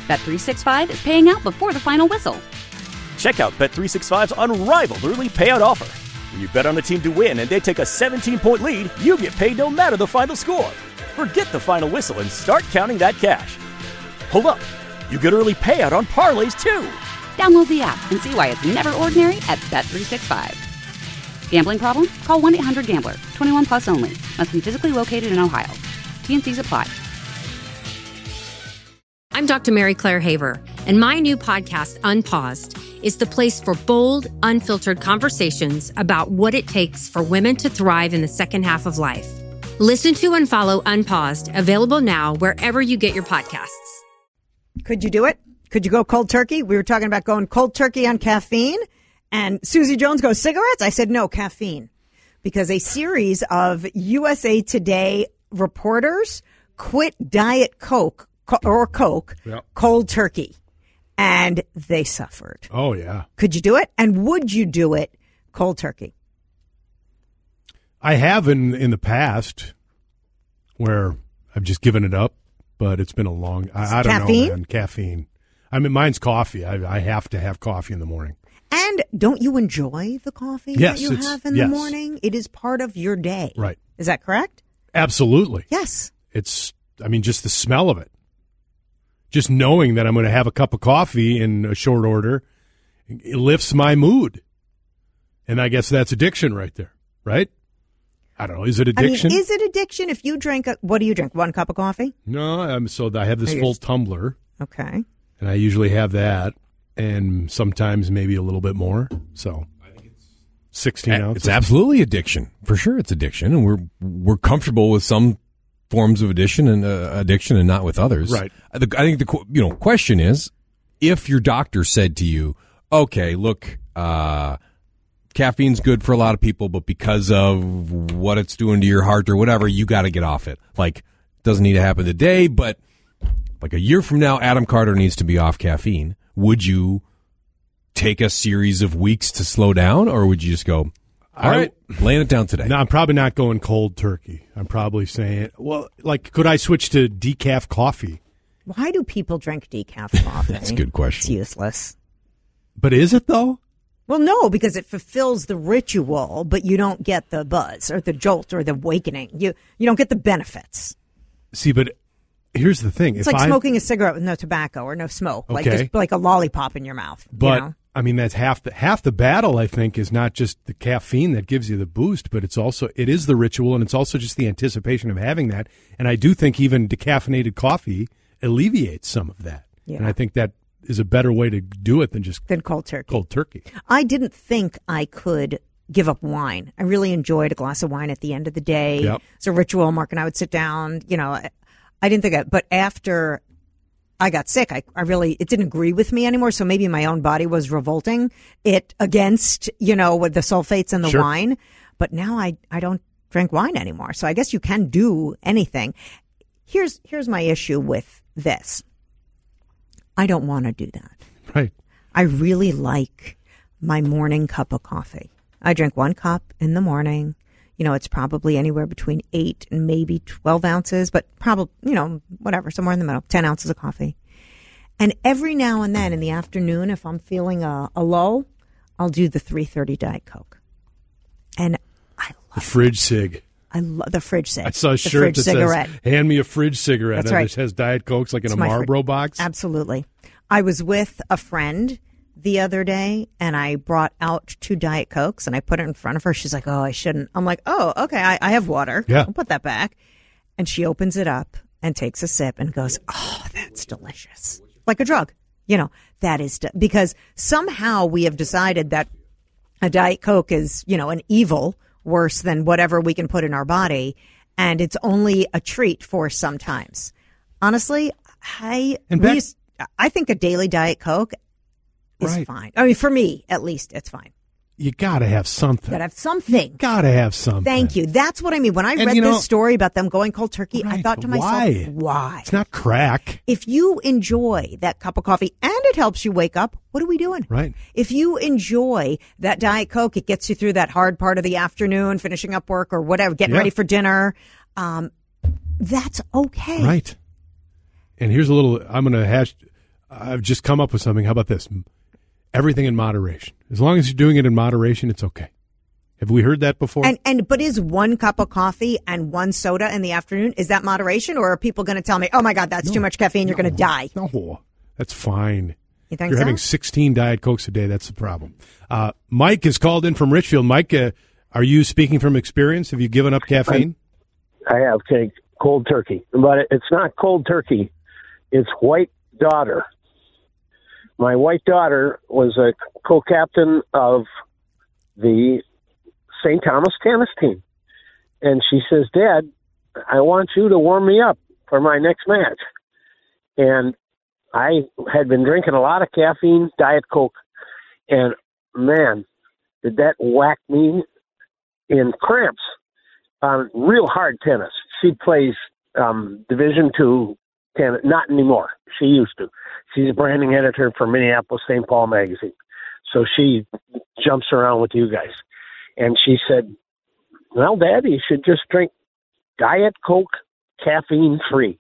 Bet365 is paying out before the final whistle. Check out Bet365's unrivaled early payout offer. When you bet on a team to win and they take a 17-point lead, you get paid no matter the final score. Forget the final whistle and start counting that cash. Hold up. You get early payout on parlays, too. Download the app and see why it's never ordinary at Bet365. Gambling problem? Call 1-800-GAMBLER. 21 plus only. Must be physically located in Ohio. T&Cs apply. I'm Dr. Mary Claire Haver, and my new podcast, Unpaused, is the place for bold, unfiltered conversations about what it takes for women to thrive in the second half of life. Listen to and follow Unpaused, available now wherever you get your podcasts. Could you do it? Could you go cold turkey? We were talking about going cold turkey on caffeine, and Susie Jones goes, cigarettes? I said, no, caffeine. Because a series of USA Today reporters quit Diet Coke, Yep. cold turkey, and they suffered. Oh, yeah. Could you do it? And would you do it cold turkey? I have in the past where I've just given it up, but it's been a long, I don't Caffeine? know, man. Caffeine. I mean, mine's coffee. I have to have coffee in the morning. And don't you enjoy the coffee Yes, that you it's- have in the yes. morning? It is part of your day. Right. Is that correct? Absolutely. Yes. Just the smell of it. Just knowing that I'm going to have a cup of coffee in a short order, it lifts my mood. And I guess that's addiction right there, right? I don't know. Is it addiction? Is it addiction if you drink, what do you drink, 1 cup of coffee? No, I have this full tumbler. Okay. And I usually have that, and sometimes maybe a little bit more. So I think it's 16 ounces. It's absolutely addiction. For sure it's addiction, and we're comfortable with some forms of addiction and not with others. Right. I think the question is, if your doctor said to you, okay, look, caffeine's good for a lot of people, but because of what it's doing to your heart or whatever, you got to get off it. Like, doesn't need to happen today, but like a year from now, Adam Carter needs to be off caffeine. Would you take a series of weeks to slow down, or would you just go, all right, laying it down today? No, I'm probably not going cold turkey. I'm probably saying, well, like, could I switch to decaf coffee? Why do people drink decaf coffee? That's a good question. It's useless. But is it, though? Well, no, because it fulfills the ritual, but you don't get the buzz or the jolt or the awakening. You don't get the benefits. See, but here's the thing. It's like smoking a cigarette with no tobacco or no smoke, like Okay. just like a lollipop in your mouth. But, you know? I mean, that's half the battle, I think, is not just the caffeine that gives you the boost, but it is the ritual, and it's also just the anticipation of having that. And I do think even decaffeinated coffee alleviates some of that. Yeah. And I think that is a better way to do it than cold turkey. Cold turkey. I didn't think I could give up wine. I really enjoyed a glass of wine at the end of the day. Yep. It's a ritual. Mark and I would sit down. I didn't think but after I got sick, it didn't agree with me anymore. So maybe my own body was revolting it against, with the sulfates in the Sure. wine. But now I don't drink wine anymore. So I guess you can do anything. Here's my issue with this. I don't want to do that. Right. I really like my morning cup of coffee. I drink 1 cup in the morning. It's probably anywhere between 8 and maybe 12 ounces, but probably, whatever, somewhere in the middle, 10 ounces of coffee. And every now and then in the afternoon, if I'm feeling a lull, I'll do the 3:30 Diet Coke. And I love The fridge cig. I love the fridge cig. I saw a the shirt fridge that cigarette. says, hand me a fridge cigarette. That's and right. it has Diet Cokes like in It's a my Marlboro box. Absolutely. I was with a friend the other day, and I brought out 2 Diet Cokes, and I put it in front of her. She's like, oh, I shouldn't. I'm like, oh, okay, I have water. Yeah. I'll put that back. And she opens it up and takes a sip and goes, oh, that's delicious. Like a drug. That is, because somehow we have decided that a Diet Coke is, an evil worse than whatever we can put in our body, and it's only a treat for sometimes. Honestly, I think a daily Diet Coke is Right. fine. I mean, for me, at least, it's fine. You got to have something. Gotta have something. Got to have something. Thank you. That's what I mean. When I read this story about them going cold turkey, I Right, thought to but myself, why? It's not crack. If you enjoy that cup of coffee and it helps you wake up, what are we doing? Right. If you enjoy that Diet Coke, it gets you through that hard part of the afternoon, finishing up work or whatever, getting ready for dinner. That's okay. Right. And here's I'm going to I've just come up with something. How about this? Everything in moderation. As long as you're doing it in moderation, it's okay. Have we heard that before? But is 1 cup of coffee and 1 soda in the afternoon, is that moderation, or are people going to tell me, oh my God, that's too much caffeine, you're going to die? No, that's fine. You think You're so? having 16 Diet Cokes a day. That's the problem. Mike is called in from Richfield. Mike, are you speaking from experience? Have you given up caffeine? I have take cold turkey, but it's not cold turkey. It's white daughter. My white daughter was a co-captain of the St. Thomas tennis team. And she says, Dad, I want you to warm me up for my next match. And I had been drinking a lot of caffeine, Diet Coke, and man, did that whack me in cramps on real hard tennis. She plays Division II tennis, not anymore. She used to. She's a branding editor for Minneapolis St. Paul magazine. So she jumps around with you guys. And she said, well, Dad, you should just drink Diet Coke caffeine-free.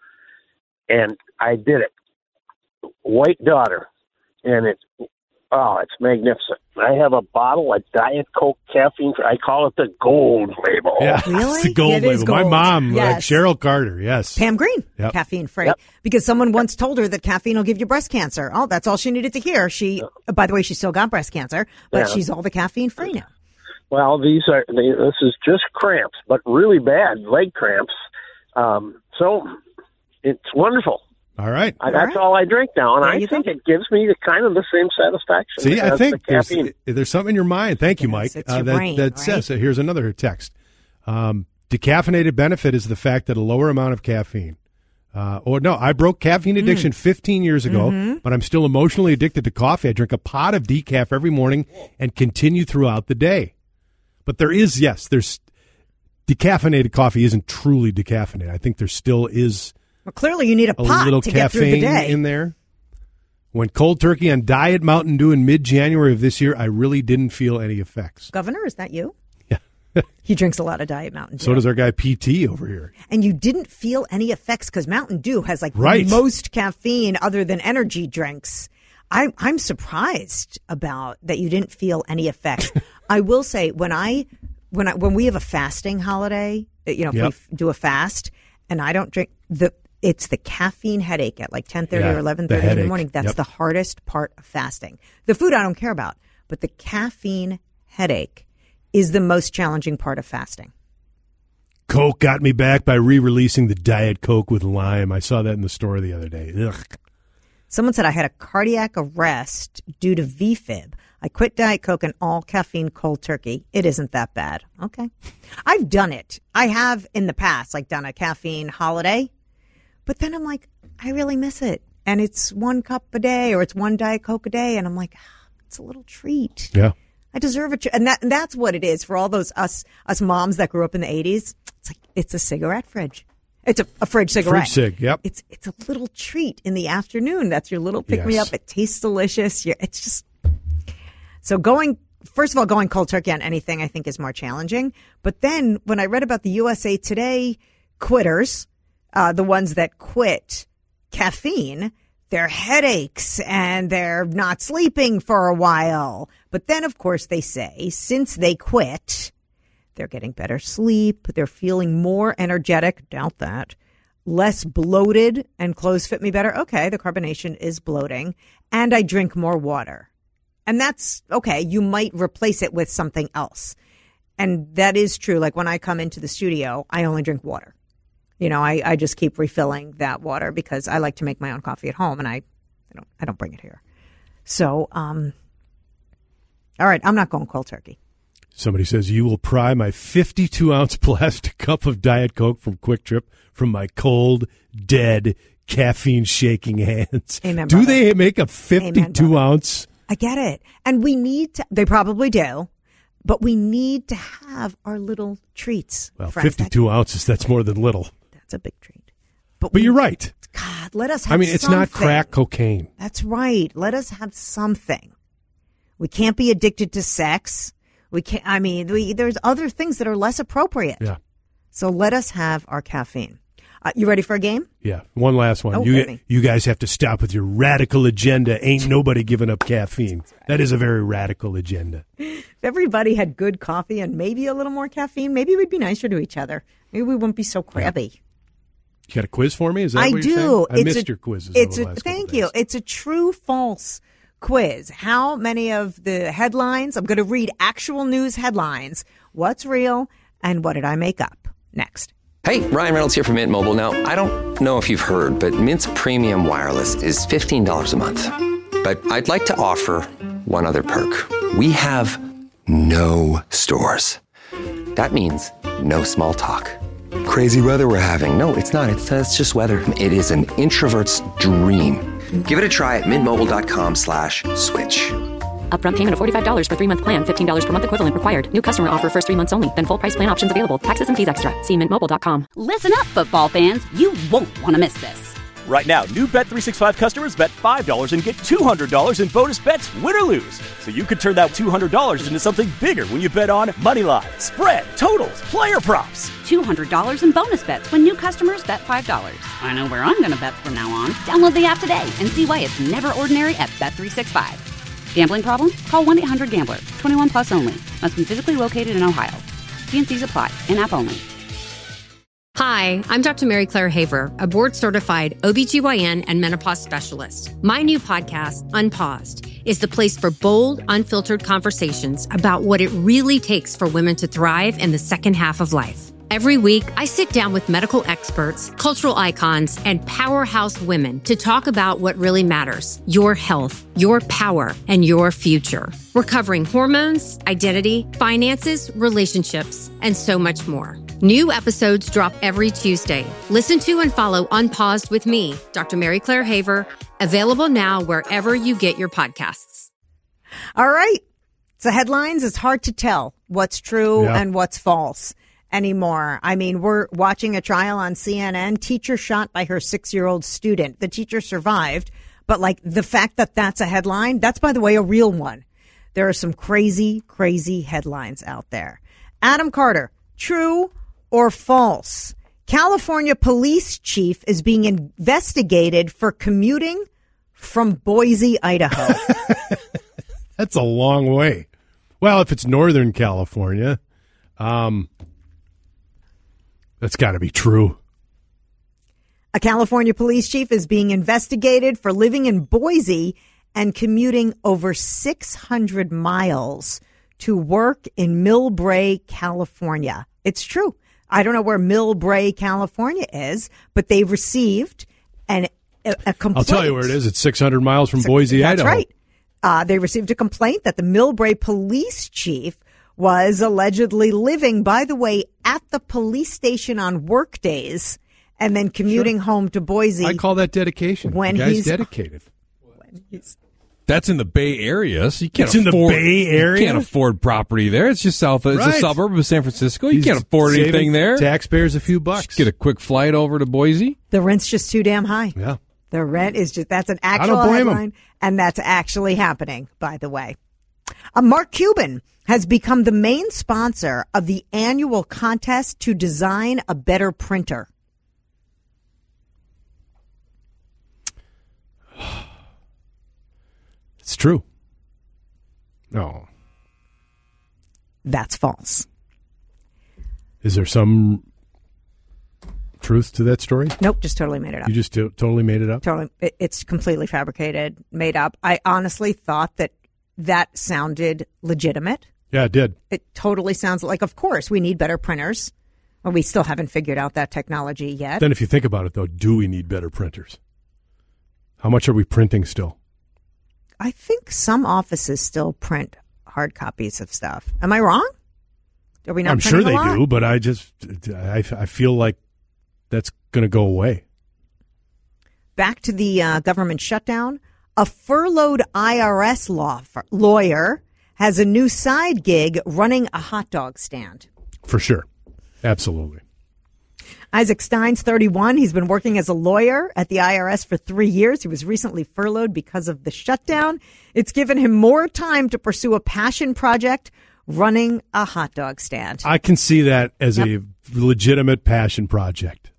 And I did it. White daughter. And it's magnificent. I have a bottle of Diet Coke caffeine-free. I call it the gold label. Yeah, Really? It's the gold It is label. My gold. mom, Yes. Cheryl Carter, yes. Pam Green, Yep. caffeine-free. Yep. Because someone once told her that caffeine will give you breast cancer. Oh, that's all she needed to hear. By the way, she still got breast cancer, but Yeah. she's all the caffeine-free now. Well, this is just cramps, but really bad leg cramps. So it's wonderful. All right. That's all I drink now, and There I you think go. it gives me the kind of the same satisfaction. See, I as think the caffeine. there's something in your mind. Thank you, Yes, Mike. it's your that brain, that right? says, here's another text. Decaffeinated benefit is the fact that a lower amount of caffeine. I broke caffeine addiction 15 years ago, but I'm still emotionally addicted to coffee. I drink a pot of decaf every morning and continue throughout the day. But there's decaffeinated coffee isn't truly decaffeinated. I think there still is Well, clearly you need a a pot little to get through the caffeine day. in there. Went cold turkey on Diet Mountain Dew in mid-January of this year. I really didn't feel any effects. Governor, is that you? Yeah. He drinks a lot of Diet Mountain Dew. So does our guy PT over here. And you didn't feel any effects because Mountain Dew has Right. the most caffeine other than energy drinks. I'm surprised about that you didn't feel any effects. I will say when we have a fasting holiday, if we do a fast and I don't drink it's the caffeine headache at like 10:30 or 11:30 in the morning. That's the hardest part of fasting. The food I don't care about, but the caffeine headache is the most challenging part of fasting. Coke got me back by re-releasing the Diet Coke with lime. I saw that in the store the other day. Ugh. Someone said I had a cardiac arrest due to VFib. I quit Diet Coke and all caffeine cold turkey. It isn't that bad. Okay. I've done it. I have in the past, done a caffeine holiday. But then I'm like, I really miss it. And it's 1 cup a day or it's 1 Diet Coke a day. And I'm like, it's a little treat. Yeah. I deserve a treat. And that's what it is for all those us moms that grew up in the 80s. It's like, it's a cigarette fridge. It's a fridge cigarette. Fridge cig, yep. It's a little treat in the afternoon. That's your little pick-me-up. Yes. It tastes delicious. It's just... So first of all, going cold turkey on anything I think is more challenging. But then when I read about the USA Today quitters, the ones that quit caffeine, their headaches and they're not sleeping for a while. But then, of course, they say since they quit, they're getting better sleep. They're feeling more energetic. Doubt that. Less bloated and clothes fit me better. Okay, the carbonation is bloating. And I drink more water. And that's okay. You might replace it with something else. And that is true. Like when I come into the studio, I only drink water. I just keep refilling that water because I like to make my own coffee at home and I don't bring it here. So, all right, I'm not going cold turkey. Somebody says, you will pry my 52-ounce plastic cup of Diet Coke from Quick Trip from my cold, dead, caffeine-shaking hands. Amen, Do brother. they make a 52-ounce? I get it. And we need to, they probably do, but we need to have our little treats. Well, friends. 52 ounces, that's more than little. That's a big treat. But you're right. God, let us have I mean, it's not something. crack cocaine. That's right. Let us have something. We can't be addicted to sex. We can't, there's other things that are less appropriate. Yeah. So let us have our caffeine. You ready for a game? Yeah, one last one. Oh, hit You guys have to stop with your radical agenda. Ain't nobody giving up caffeine. That is a very radical agenda. If everybody had good coffee and maybe a little more caffeine, maybe we'd be nicer to each other. Maybe we wouldn't be so crabby. You got a quiz for me? Is that I what you're do. saying? I missed your quizzes. Thank you. It's a true-false quiz. How many of the headlines? I'm going to read actual news headlines. What's real and what did I make up? Next. Hey, Ryan Reynolds here from Mint Mobile. Now, I don't know if you've heard, but Mint's premium wireless is $15 a month. But I'd like to offer one other perk. We have no stores. That means no small talk. Crazy weather we're having. No, it's not. It's just weather. It is an introvert's dream. Give it a try at mintmobile.com/switch. Upfront payment of $45 for 3-month plan. $15 per month equivalent required. New customer offer first 3 months only. Then full price plan options available. Taxes and fees extra. See mintmobile.com. Listen up, football fans. You won't want to miss this. Right now, new Bet365 customers bet $5 and get $200 in bonus bets, win or lose. So you could turn that $200 into something bigger when you bet on Moneyline, spread, totals, player props. $200 in bonus bets when new customers bet $5. I know where I'm going to bet from now on. Download the app today and see why it's never ordinary at Bet365. Gambling problem? Call 1-800-GAMBLER. 21 plus only. Must be physically located in Ohio. T&Cs apply. In-app only. Hi, I'm Dr. Mary Claire Haver, a board-certified OBGYN and menopause specialist. My new podcast, Unpaused, is the place for bold, unfiltered conversations about what it really takes for women to thrive in the second half of life. Every week, I sit down with medical experts, cultural icons, and powerhouse women to talk about what really matters: your health, your power, and your future. We're covering hormones, identity, finances, relationships, and so much more. New episodes drop every Tuesday. Listen to and follow Unpaused with me, Dr. Mary Claire Haver, available now wherever you get your podcasts. All right. So headlines, it's hard to tell what's true and what's false anymore. I mean, we're watching a trial on CNN, teacher shot by her 6-year-old student. The teacher survived, but like the fact that that's a headline, that's, by the way, a real one. There are some crazy, crazy headlines out there. Adam Carter, true or false? California police chief is being investigated for commuting from Boise, Idaho. That's a long way. Well, if it's Northern California, that's got to be true. A California police chief is being investigated for living in Boise and commuting over 600 miles to work in Millbrae, California. It's true. I don't know where Millbrae, California is, but they received a complaint. I'll tell you where it is. It's 600 miles from Boise, Idaho. That's right. They received a complaint that the Millbrae police chief was allegedly living, by the way, at the police station on work days and then commuting home to Boise. I call that dedication. When the guy's he's dedicated. That's in the Bay Area, so you can't It's in the Bay Area? You can't afford property there. It's just south. It's a suburb of San Francisco. You can't afford anything there. Taxpayers a few bucks. Just get a quick flight over to Boise. The rent's just too damn high. Yeah. The rent is just, that's an actual headline, and that's actually happening, by the way. Mark Cuban has become the main sponsor of the annual contest to design a better printer. It's true. No. That's false. Is there some truth to that story? Nope, just totally made it up. You just totally made it up? Totally. It's completely fabricated, made up. I honestly thought that sounded legitimate. Yeah, it did. It totally sounds like, of course, we need better printers. Well, we still haven't figured out that technology yet. Then if you think about it, though, do we need better printers? How much are we printing still? I think some offices still print hard copies of stuff. Am I wrong? Are we not? I'm sure they do, but I feel like that's going to go away. Back to the government shutdown. A furloughed IRS lawyer has a new side gig running a hot dog stand. For sure. Absolutely. Isaac Stein's 31. He's been working as a lawyer at the IRS for 3 years. He was recently furloughed because of the shutdown. It's given him more time to pursue a passion project, running a hot dog stand. I can see that as a legitimate passion project.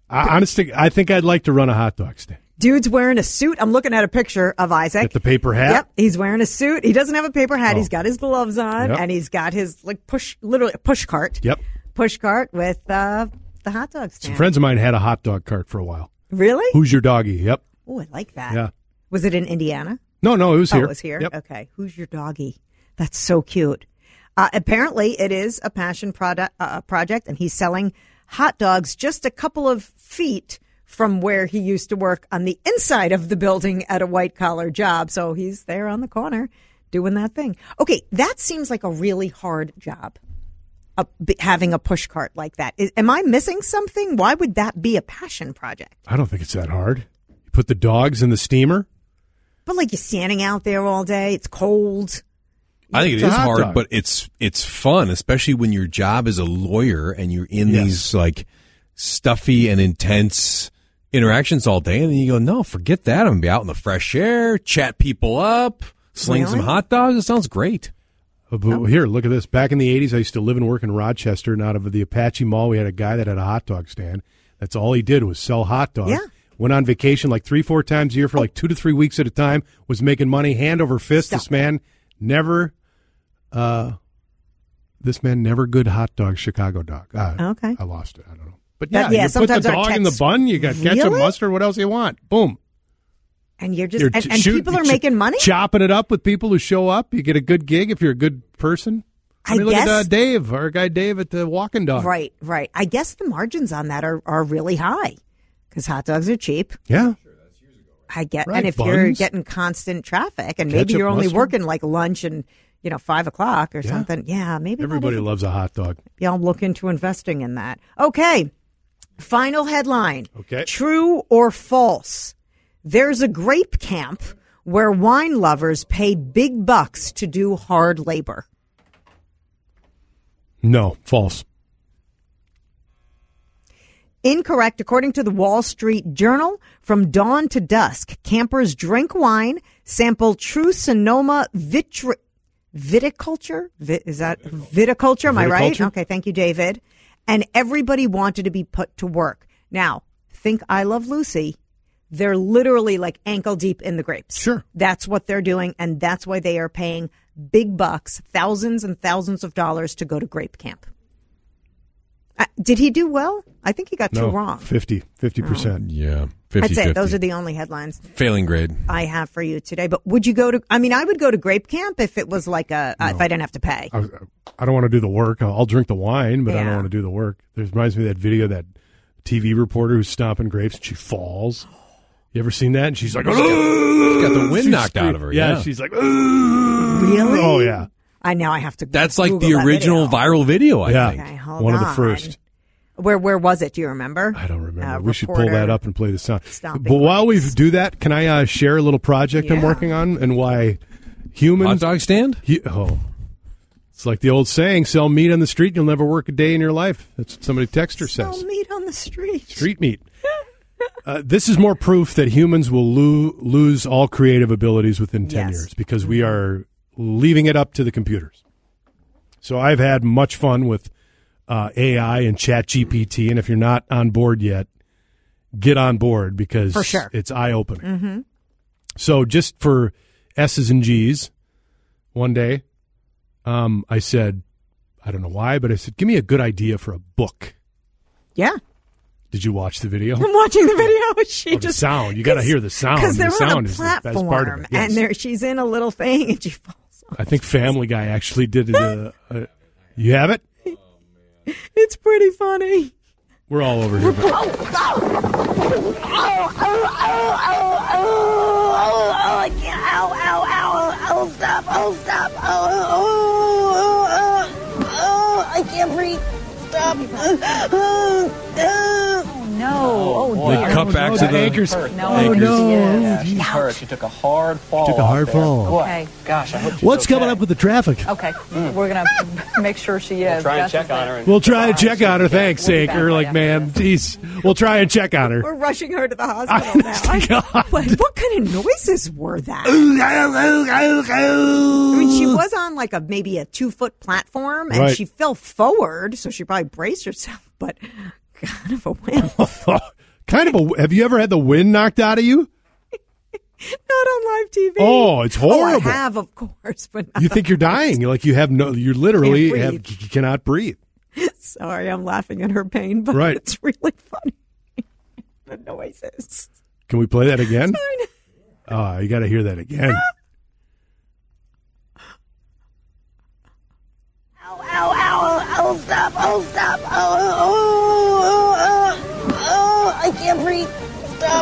Honestly, I think I'd like to run a hot dog stand. Dude's wearing a suit. I'm looking at a picture of Isaac. Get the paper hat? Yep, he's wearing a suit. He doesn't have a paper hat. He's got his gloves on, and he's got his literally a push cart. Yep. Push cart with the hot dog stand. Some friends of mine had a hot dog cart for a while. Really? Who's your doggy? Yep. Oh, I like that. Yeah. Was it in Indiana? No, it was here. It was here? Yep. Okay. Who's your doggy? That's so cute. Apparently, it is a passion project, and he's selling hot dogs just a couple of feet from where he used to work on the inside of the building at a white-collar job. So he's there on the corner doing that thing. Okay, that seems like a really hard job, having a push cart like that. Am I missing something? Why would that be a passion project? I don't think it's that hard. You put the dogs in the steamer. But like you're standing out there all day. It's cold. I think It's it a is hot hard, dog. but it's fun, especially when your job is a lawyer and you're in these like stuffy and intense interactions all day, and then you go, no, forget that. I'm gonna be out in the fresh air, chat people up, sling some hot dogs. It sounds great. But here, look at this. Back in the 80s, I used to live and work in Rochester, and out of the Apache Mall, we had a guy that had a hot dog stand. That's all he did was sell hot dogs. Yeah. Went on vacation like 3-4 times a year for like 2 to 3 weeks at a time, was making money hand over fist. Stop. This man never good hot dog, Chicago dog. Okay. I lost it. I don't know. But But yeah, yeah, you put the sometimes our dog in the texts- bun, you got ketchup, Really? mustard, what else you want? Boom. And you're just You're and people are making money? Chopping it up with people who show up. You get a good gig if you're a good person. I mean, look guess- at Dave, our guy Dave at the Walking Dog. Right. I guess the margins on that are really high because hot dogs are cheap. Yeah. I get, Right, and if you're buns. getting constant traffic, and maybe Ketchup, you're only mustard. working like lunch and 5 o'clock or Yeah. something. Yeah, maybe Everybody loves a hot dog. Y'all look into investing in that. Okay. Final headline. Okay. True or false? There's a grape camp where wine lovers pay big bucks to do hard labor. No, false. Incorrect. According to the Wall Street Journal, from dawn to dusk, campers drink wine, sample true Sonoma viticulture. Is that viticulture? Am I right? Viticulture? Okay, thank you, David. And everybody wanted to be put to work. Now, think I Love Lucy. They're literally like ankle deep in the grapes. Sure. That's what they're doing, and that's why they are paying big bucks, thousands and thousands of dollars to go to grape camp. Did he do well? I think he got two wrong. 50%. Yeah, 50, That's it. Those are the only headlines failing grade. I have for you today. But would you go to? I mean, I would go to grape camp if it was like if I didn't have to pay. I don't want to do the work. I'll drink the wine, but I don't Yeah. want to do the work. It reminds me of that video of that TV reporter who's stomping grapes and she falls. You ever seen that? And she's like, She's got the wind knocked out of her. Yeah, Yeah, she's like, Really? Oh, yeah. I have to. that's like Google the that original video. viral video. I Yeah. think. Okay, hold One of the on. first. Where was it? Do you remember? I don't remember. We should pull that reporter up and play the sound. stomping But while we grapes. do that, can I share a little project I'm Yeah. working on and why humans... Hot dog stand? It's like the old saying, sell meat on the street, you'll never work a day in your life. That's what somebody texter Sell says. meat on the street. Street meat. This is more proof that humans will lose all creative abilities within 10 Yes. years because we are leaving it up to the computers. So I've had much fun with AI and ChatGPT, and if you're not on board yet, get on board because For sure. it's eye-opening. Mm-hmm. So just for S's and G's, one day I said, I don't know why, but I said, give me a good idea for a book. Yeah. Did you watch the video? I'm watching the video. She The just sound. You got to hear the sound. because they're the sound on a is the best platform, part of it. Yes. and she's in a little thing, and she falls off. I think Family Guy actually did you have it? It's pretty funny. We're all over here. but- I can't. Ow, stop. I can't breathe. Stop. They cut back to the anchors. anchors. Yeah, she's hurt. She took a hard fall. Took a hard off there. fall. Boy, Okay. gosh, I hope she's What's okay. coming up with the traffic? Okay, we're gonna make sure she is. We'll try and That's check the on thing. her. And We'll try and check on her. Thanks, We'll be back Anchor. right Like, after man, geez. We'll try and check on her. We're rushing her to the hospital now. What kind of noises were that? I mean, she was on like maybe a 2-foot platform, and Right. she fell forward, so she probably braced herself. But kind of a win. Have you ever had the wind knocked out of you? Not on live TV. Oh, it's horrible. I have, of course, but not you think you're dying. You're like you literally you cannot breathe. Sorry, I'm laughing at her pain, but it's really funny. The noises. Can we play that again? Oh, you got to hear that again. Ow, ow, ow, oh, stop, I can't breathe. Stop.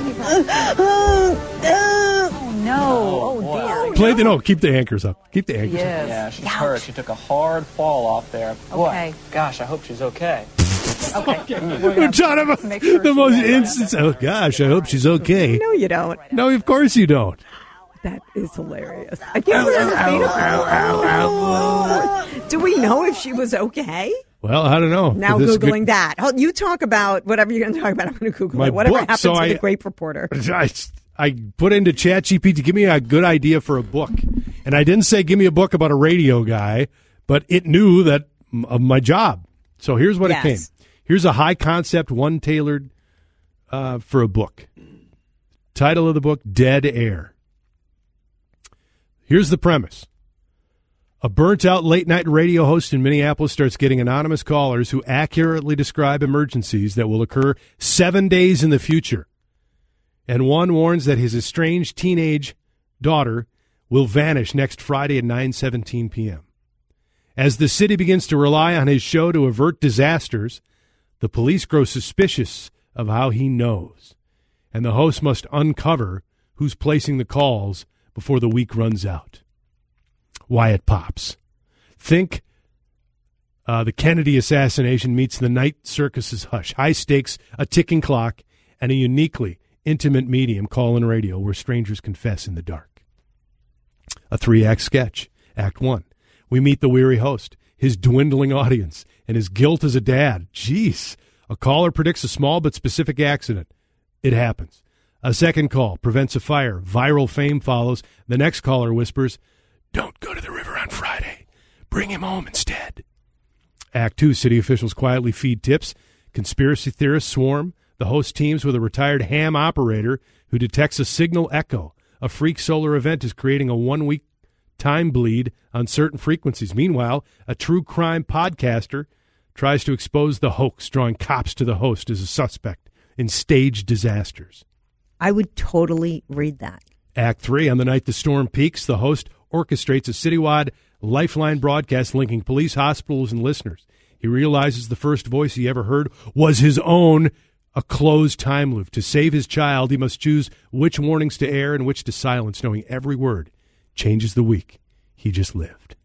Oh, no. Oh, dear. Keep the anchors up. Keep the anchors up. Yeah, she's hurt. She took a hard fall off there. Okay. Boy, gosh, I hope she's okay. Okay. We're talking about the most instance. Oh, gosh, I hope she's okay. No, you don't. No, of course you don't. That is hilarious. I can't believe it. Do we know if she was okay? Well, I don't know. Now Googling that. You talk about whatever you're going to talk about. I'm going to Google it. Whatever happens to the great reporter. I put into ChatGPT to give me a good idea for a book. And I didn't say give me a book about a radio guy, but it knew that of my job. So here's what it came. Here's a high concept, one tailored for a book. Title of the book, Dead Air. Here's the premise. A burnt-out late-night radio host in Minneapolis starts getting anonymous callers who accurately describe emergencies that will occur 7 days in the future. And one warns that his estranged teenage daughter will vanish next Friday at 9:17 p.m. As the city begins to rely on his show to avert disasters, the police grow suspicious of how he knows. And the host must uncover who's placing the calls before the week runs out. Wyatt Pops. Think the Kennedy assassination meets the night circus's hush. High stakes, a ticking clock, and a uniquely intimate medium, call-in radio, where strangers confess in the dark. A 3-act sketch. Act 1. We meet the weary host, his dwindling audience, and his guilt as a dad. Jeez. A caller predicts a small but specific accident. It happens. A second call prevents a fire. Viral fame follows. The next caller whispers, "Don't go to the river on Friday. Bring him home instead." Act 2, city officials quietly feed tips. Conspiracy theorists swarm. The host teams with a retired ham operator who detects a signal echo. A freak solar event is creating a 1-week time bleed on certain frequencies. Meanwhile, a true crime podcaster tries to expose the hoax, drawing cops to the host as a suspect in staged disasters. I would totally read that. Act 3, on the night the storm peaks, the host orchestrates a citywide lifeline broadcast linking police, hospitals, and listeners. He realizes the first voice he ever heard was his own, a closed time loop. To save his child, he must choose which warnings to air and which to silence, knowing every word changes the week he just lived.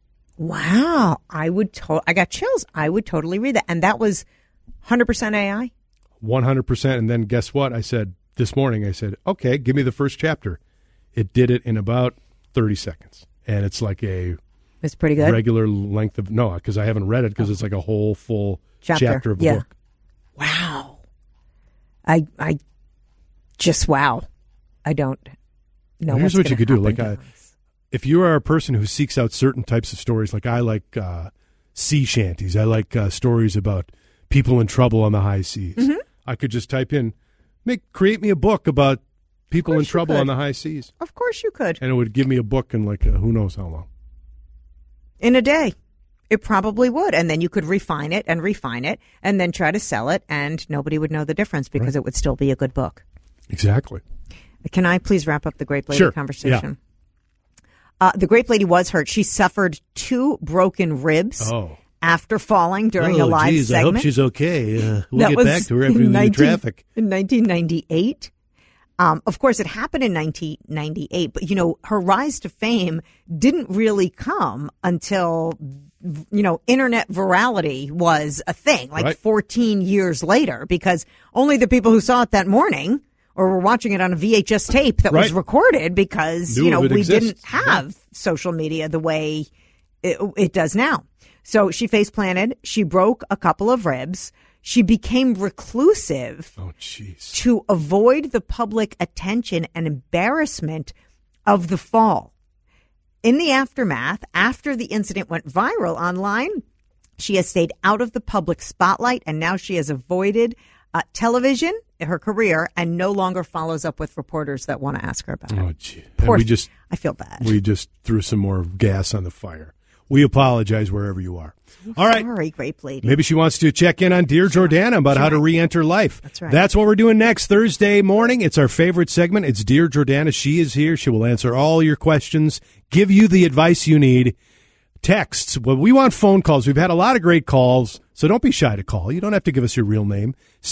Wow. I got chills. I would totally read that. And that was 100% AI? 100%. And then guess what? This morning, I said, okay, give me the first chapter. It did it in about 30 seconds. And it's like it's pretty good. Regular length of, no, because I haven't read it because it's like a whole full chapter of a book. Wow. I just, wow. I don't know. Well, here's what you could do. Like, if you are a person who seeks out certain types of stories, like I like sea shanties. I like stories about people in trouble on the high seas. Mm-hmm. I could just type in, create me a book about people in trouble on the high seas. Of course you could. And it would give me a book in like who knows how long. In a day. It probably would. And then you could refine it and then try to sell it, and nobody would know the difference because it would still be a good book. Exactly. Can I please wrap up the Grape Lady conversation? Yeah. The Grape Lady was hurt. She suffered 2 broken ribs. After falling during a live segment. I hope she's okay. We'll get back to her after the traffic. In 1998. Of course, it happened in 1998, but, her rise to fame didn't really come until, internet virality was a thing, 14 years later, because only the people who saw it that morning or were watching it on a VHS tape that was recorded because, we didn't have social media the way it does now. So she face planted. She broke a couple of ribs. She became reclusive to avoid the public attention and embarrassment of the fall. In the aftermath, after the incident went viral online, She has stayed out of the public spotlight, and now she has avoided television, her career, and no longer follows up with reporters that want to ask her about it. Oh, gee. I feel bad. We just threw some more gas on the fire. We apologize wherever you are. All right. Sorry, grape lady. Maybe she wants to check in on Dear Jordana about how to re-enter life. That's right. That's what we're doing next Thursday morning. It's our favorite segment. It's Dear Jordana. She is here. She will answer all your questions, give you the advice you need. Texts. Well, we want phone calls. We've had a lot of great calls, so don't be shy to call. You don't have to give us your real name.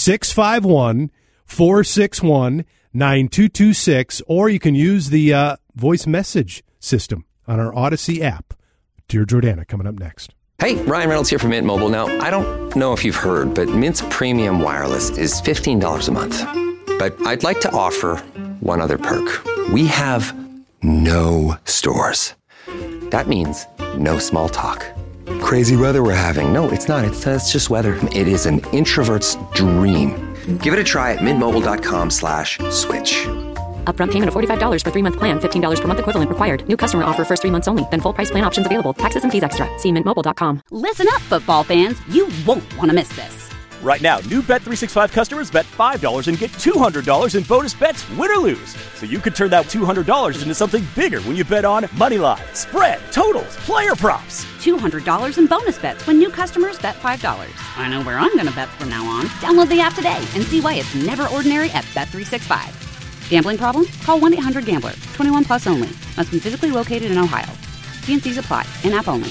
651-461-9226, or you can use the voice message system on our Odyssey app. Dear Jordana, coming up next. Hey, Ryan Reynolds here from Mint Mobile. Now, I don't know if you've heard, but Mint's premium wireless is $15 a month. But I'd like to offer one other perk. We have no stores. That means no small talk. Crazy weather we're having. No, it's not. It's just weather. It is an introvert's dream. Give it a try at mintmobile.com/switch. Upfront payment of $45 for 3-month plan. $15 per month equivalent required. New customer offer first 3 months only. Then full price plan options available. Taxes and fees extra. See mintmobile.com. Listen up, football fans. You won't want to miss this. Right now, new Bet365 customers bet $5 and get $200 in bonus bets, win or lose. So you could turn that $200 into something bigger when you bet on Moneyline, spread, totals, player props. $200 in bonus bets when new customers bet $5. I know where I'm going to bet from now on. Download the app today and see why it's never ordinary at Bet365. Gambling problem? Call 1-800-GAMBLER. 21 plus only. Must be physically located in Ohio. T&Cs apply. In-app only.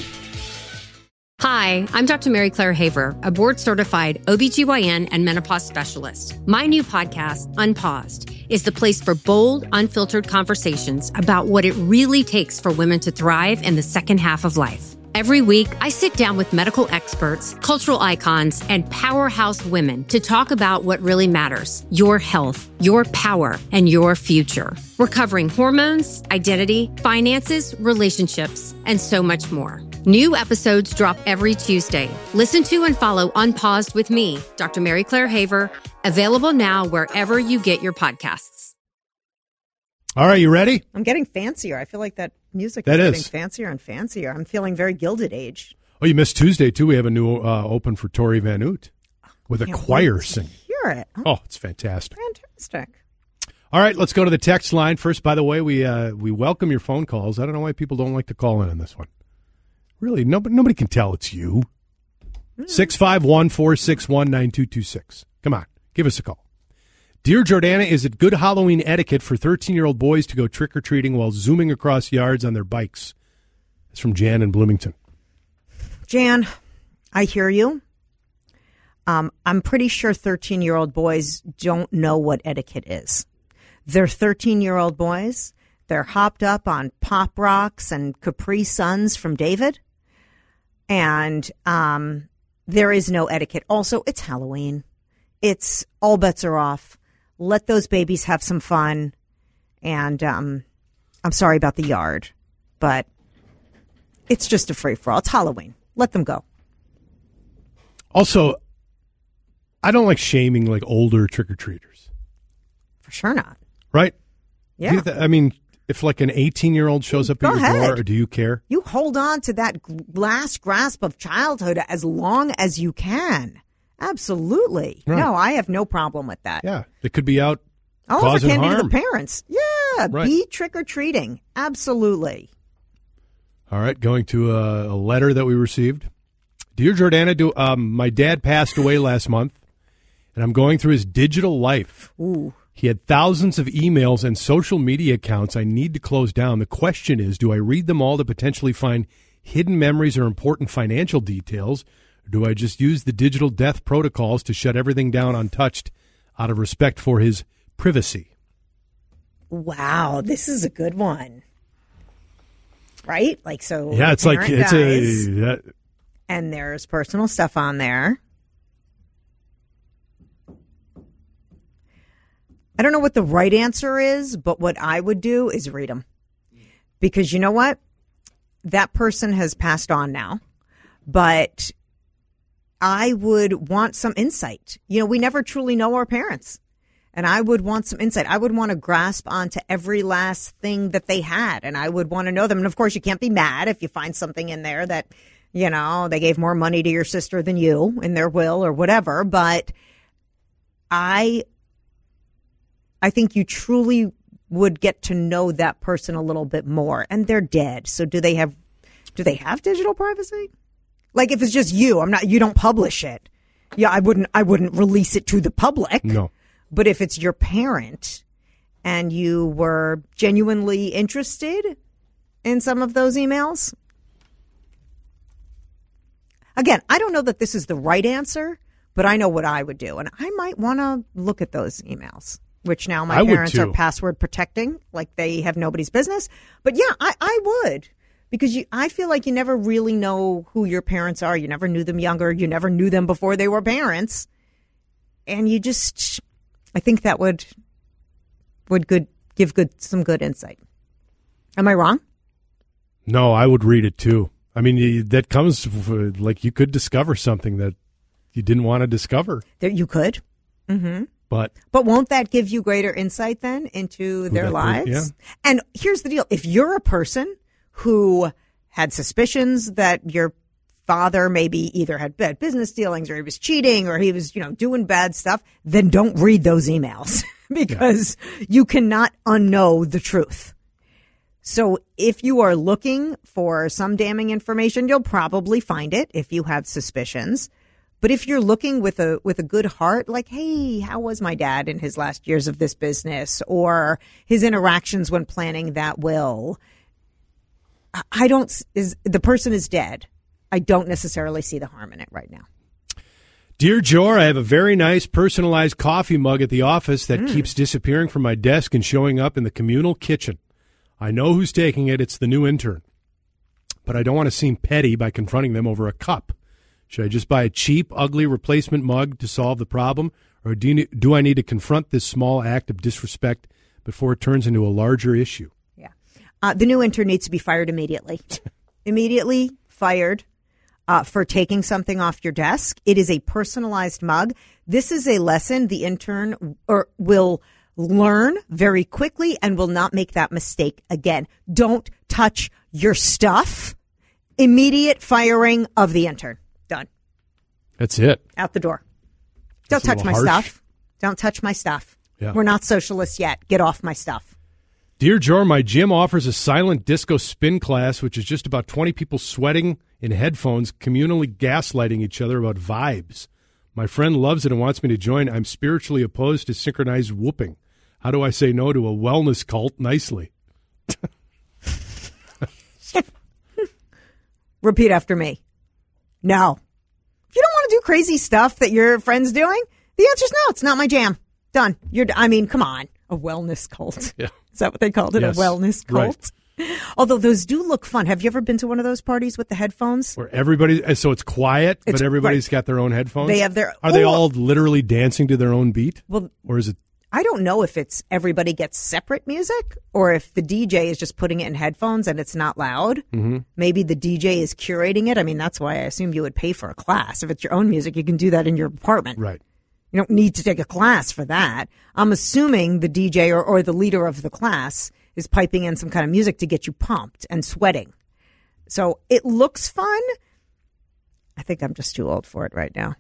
Hi, I'm Dr. Mary Claire Haver, a board-certified OBGYN and menopause specialist. My new podcast, Unpaused, is the place for bold, unfiltered conversations about what it really takes for women to thrive in the second half of life. Every week, I sit down with medical experts, cultural icons, and powerhouse women to talk about what really matters: your health, your power, and your future. We're covering hormones, identity, finances, relationships, and so much more. New episodes drop every Tuesday. Listen to and follow Unpaused with me, Dr. Mary Claire Haver, available now wherever you get your podcasts. All right, you ready? I'm getting fancier. I feel like that music is getting fancier and fancier. I'm feeling very Gilded Age. Oh, you missed Tuesday, too. We have a new open for Tori Van Oot with a choir singing. Hear it. Oh, it's fantastic. Fantastic. All right, let's go to the text line. First, by the way, we welcome your phone calls. I don't know why people don't like to call in on this one. Really, nobody can tell it's you. 651-461-9226. Come on, give us a call. Dear Jordana, is it good Halloween etiquette for 13-year-old boys to go trick-or-treating while zooming across yards on their bikes? It's from Jan in Bloomington. Jan, I hear you. I'm pretty sure 13-year-old boys don't know what etiquette is. They're 13-year-old boys. They're hopped up on Pop Rocks and Capri Suns from David. And there is no etiquette. Also, it's Halloween. It's all bets are off. Let those babies have some fun. And I'm sorry about the yard, but it's just a free-for-all. It's Halloween. Let them go. Also, I don't like shaming like older trick-or-treaters. For sure not. Right? Yeah. I mean, if like an 18-year-old shows up at your door, do you care? You hold on to that last grasp of childhood as long as you can. Absolutely. Right. No, I have no problem with that. Yeah. They could be out I'll causing offer candy harm. to the parents. Yeah. Right. Be trick-or-treating. Absolutely. All right. Going to a letter that we received. Dear Jordana, my dad passed away last month, and I'm going through his digital life. Ooh. He had thousands of emails and social media accounts I need to close down. The question is, do I read them all to potentially find hidden memories or important financial details? Or do I just use the digital death protocols to shut everything down untouched out of respect for his privacy? Wow, this is a good one. Right? Like, so. Yeah, it's like, it's and there's personal stuff on there. I don't know what the right answer is, but what I would do is read them. Because you know what? That person has passed on now, but I would want some insight. You know, we never truly know our parents, and I would want some insight. I would want to grasp onto every last thing that they had, and I would want to know them. And of course, you can't be mad if you find something in there that, You know, they gave more money to your sister than you in their will or whatever. But I think you truly would get to know that person a little bit more. And they're dead. So do they have digital privacy? Like if it's just you, you don't publish it. Yeah, I wouldn't release it to the public. No. But if it's your parent and you were genuinely interested in some of those emails, again, I don't know that this is the right answer, but I know what I would do. And I might want to look at those emails, which now my parents are password protecting, like they have nobody's business. But yeah, I would. Because I feel like you never really know who your parents are. You never knew them younger. You never knew them before they were parents. And I think that would give some good insight. Am I wrong? No, I would read it too. I mean, that comes like you could discover something that you didn't want to discover. That you could. Mm-hmm. But won't that give you greater insight then into their lives? Yeah. And here's the deal. If you're a person who had suspicions that your father maybe either had bad business dealings or he was cheating or he was, doing bad stuff, then don't read those emails because you cannot unknow the truth. So if you are looking for some damning information, you'll probably find it if you have suspicions. But if you're looking with a good heart, like, hey, how was my dad in his last years of this business or his interactions when planning that will? The person is dead. I don't necessarily see the harm in it right now. Dear Jor, I have a very nice personalized coffee mug at the office that keeps disappearing from my desk and showing up in the communal kitchen. I know who's taking it. It's the new intern. But I don't want to seem petty by confronting them over a cup. Should I just buy a cheap, ugly replacement mug to solve the problem? Or do I need to confront this small act of disrespect before it turns into a larger issue? The new intern needs to be fired immediately. Immediately fired for taking something off your desk. It is a personalized mug. This is a lesson the intern will learn very quickly and will not make that mistake again. Don't touch your stuff. Immediate firing of the intern. Done. That's it. Out the door. Don't touch my stuff. Don't touch my stuff. Yeah. We're not socialists yet. Get off my stuff. Dear Jor, my gym offers a silent disco spin class, which is just about 20 people sweating in headphones, communally gaslighting each other about vibes. My friend loves it and wants me to join. I'm spiritually opposed to synchronized whooping. How do I say no to a wellness cult nicely? Repeat after me. No. If you don't want to do crazy stuff that your friend's doing, the answer's no. It's not my jam. Done. Come on. A wellness cult. Yeah. Is that what they called it? Yes. A wellness cult? Right. Although those do look fun. Have you ever been to one of those parties with the headphones? Where so it's quiet, but everybody's got their own headphones? They have their... Are they all literally dancing to their own beat? Well, or is it... I don't know if it's everybody gets separate music or if the DJ is just putting it in headphones and it's not loud. Mm-hmm. Maybe the DJ is curating it. I mean, that's why I assume you would pay for a class. If it's your own music, you can do that in your apartment. Right. You don't need to take a class for that. I'm assuming the DJ or the leader of the class is piping in some kind of music to get you pumped and sweating. So it looks fun. I think I'm just too old for it right now.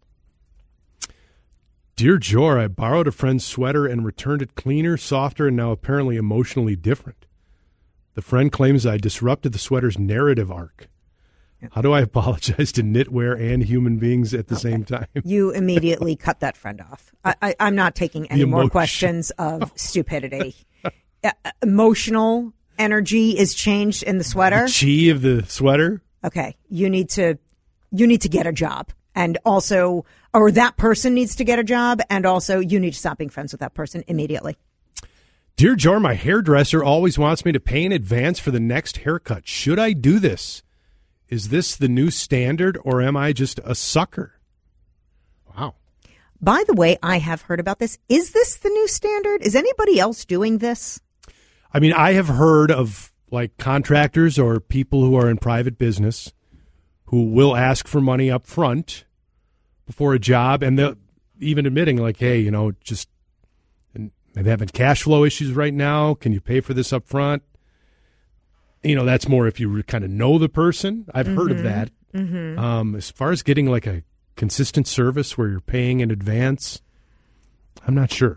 Dear Jor, I borrowed a friend's sweater and returned it cleaner, softer, and now apparently emotionally different. The friend claims I disrupted the sweater's narrative arc. How do I apologize to knitwear and human beings at the same time? You immediately cut that friend off. I'm not taking any more questions of stupidity. Emotional energy is changed in the sweater. The chi of the sweater? Okay. You need to get a job. And also, or that person needs to get a job. And also, you need to stop being friends with that person immediately. Dear Jor, my hairdresser always wants me to pay in advance for the next haircut. Should I do this? Is this the new standard, or am I just a sucker? Wow. By the way, I have heard about this. Is this the new standard? Is anybody else doing this? I mean, I have heard of like contractors or people who are in private business who will ask for money up front before a job, and they're even admitting like, hey, just I'm having cash flow issues right now. Can you pay for this up front? That's more if you kind of know the person. I've heard of that. As far as getting like a consistent service where you're paying in advance, I'm not sure.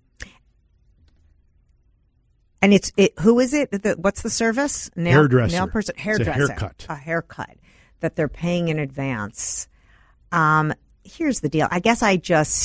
And who is it? What's the service? Hairdresser. Nail person. Hairdresser. It's a haircut. A haircut that they're paying in advance. Here's the deal. I guess I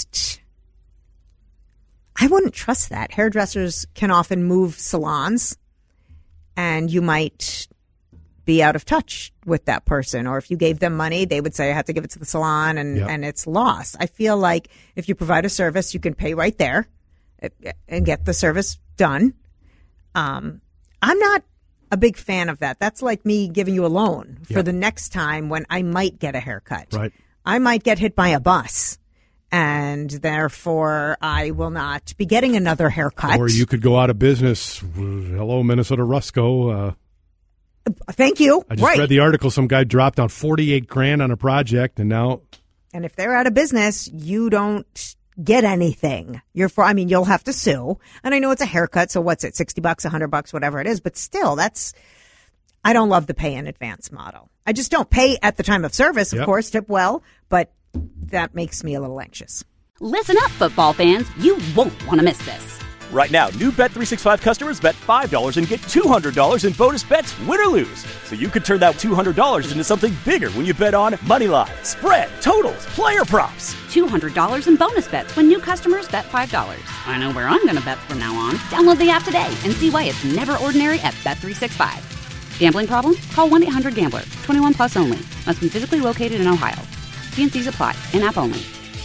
wouldn't trust that. Hairdressers can often move salons, and you might be out of touch with that person. Or if you gave them money, they would say, I have to give it to the salon, and it's lost. I feel like if you provide a service, you can pay right there and get the service done. I'm not a big fan of that. That's like me giving you a loan for the next time when I might get a haircut. Right. I might get hit by a bus, and therefore I will not be getting another haircut. Or you could go out of business. Hello, Minnesota Rusco. Thank you. I just read the article. Some guy dropped down $48,000 on a project, and now. And if they're out of business, you don't get anything. You'll have to sue. And I know it's a haircut, so what's it, $60, $100, whatever it is. But still, I don't love the pay in advance model. I just don't pay at the time of service, of course, tip well, but that makes me a little anxious. Listen up, football fans. You won't want to miss this. Right now, new Bet365 customers bet $5 and get $200 in bonus bets, win or lose. So you could turn that $200 into something bigger when you bet on moneyline, spread, totals, player props. $200 in bonus bets when new customers bet $5. I know where I'm going to bet from now on. Download the app today and see why it's never ordinary at Bet365. Gambling problem? Call 1-800-GAMBLER. 21 plus only. Must be physically located in Ohio. T&Cs apply. In-app only.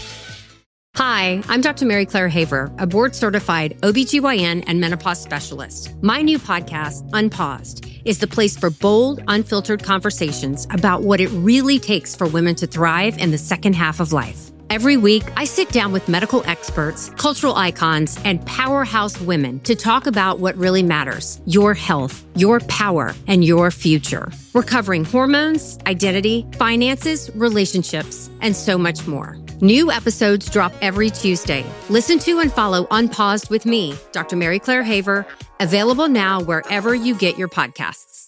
Hi, I'm Dr. Mary Claire Haver, a board-certified OBGYN and menopause specialist. My new podcast, Unpaused, is the place for bold, unfiltered conversations about what it really takes for women to thrive in the second half of life. Every week, I sit down with medical experts, cultural icons, and powerhouse women to talk about what really matters: your health, your power, and your future. We're covering hormones, identity, finances, relationships, and so much more. New episodes drop every Tuesday. Listen to and follow Unpaused with me, Dr. Mary Claire Haver, available now wherever you get your podcasts.